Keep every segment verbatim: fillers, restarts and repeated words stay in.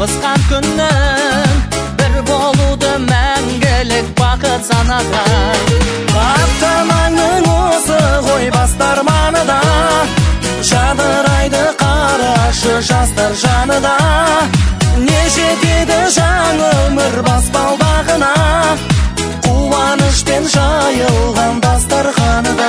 жабысқан күннің бір болуды мәңгілік бақыт санаған. Аптамаңның осы ғой бастар маныда, жадырайды қарашы жастар жаныда. Не жетеді жаңа өмір баспалдағына, қуанышпен жайылған дастарханында.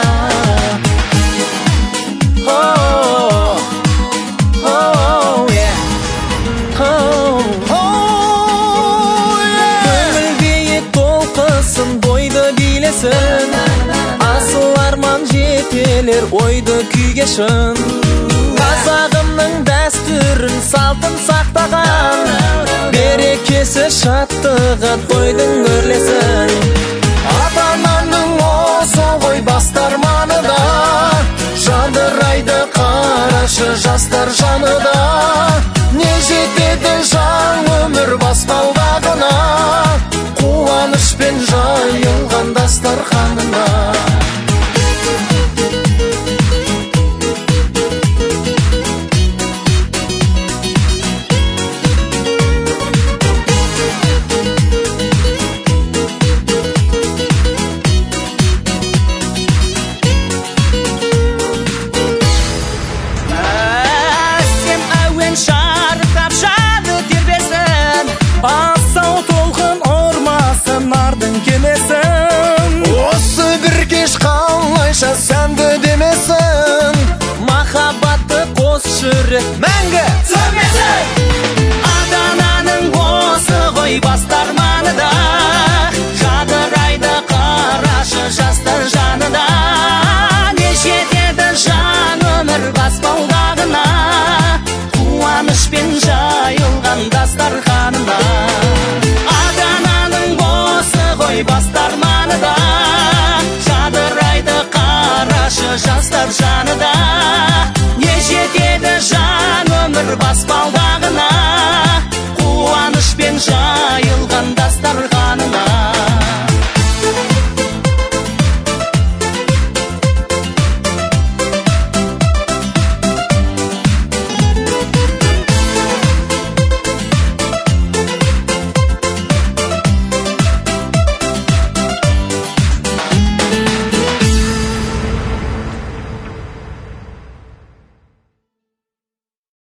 Асыл арман жетелер ойды күйгешін, қазағымның дәстүрін салтын сақтаған, берекесі шаттығы тойдың өрлесін. Ата-ананың осы ғой бастар маныда, жадырайды қарашы жастар жаныда. Не жетеді жаң өмір баспалдағына, қуанышпен жайылған дастарханына.